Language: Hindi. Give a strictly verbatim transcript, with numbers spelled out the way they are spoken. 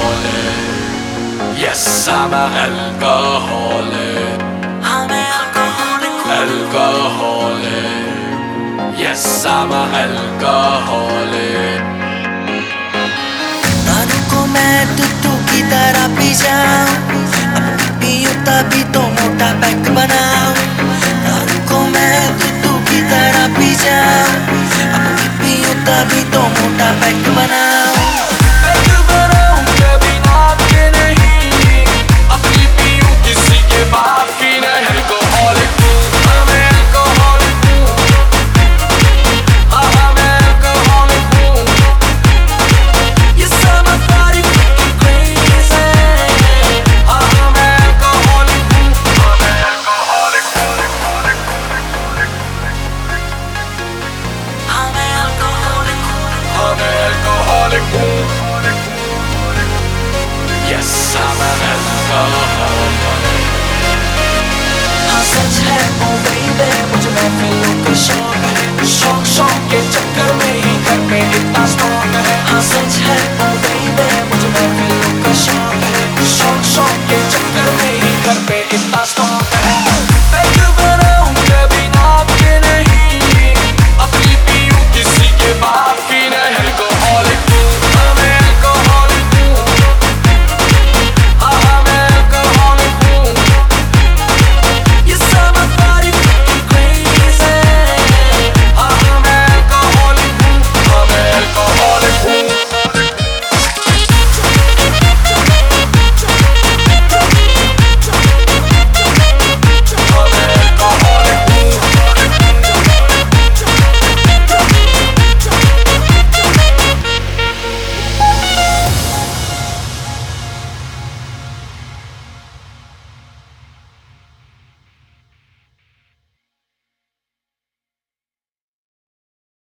Yes, I'm a alcoholic. I'm an alcoholic. Alcoholic. Yes, I'm a alcoholic. दारू को मैं टुट्टू की तरह पी जाऊं, अब पीऊं तभी तो मोटा पैक बनाऊं। दारू को मैं टुट्टू की तरह पी जाऊं, अब पीऊं तभी तो मोटा पैक बनाऊं। Yes, I'm an alcoholic. हाँ सच है ओ बेबी, मुझे महफिलों का शौक है। शौक शौक के चक्कर में ही घर पे इतना स्ट्रॉन्ग है। हाँ सच है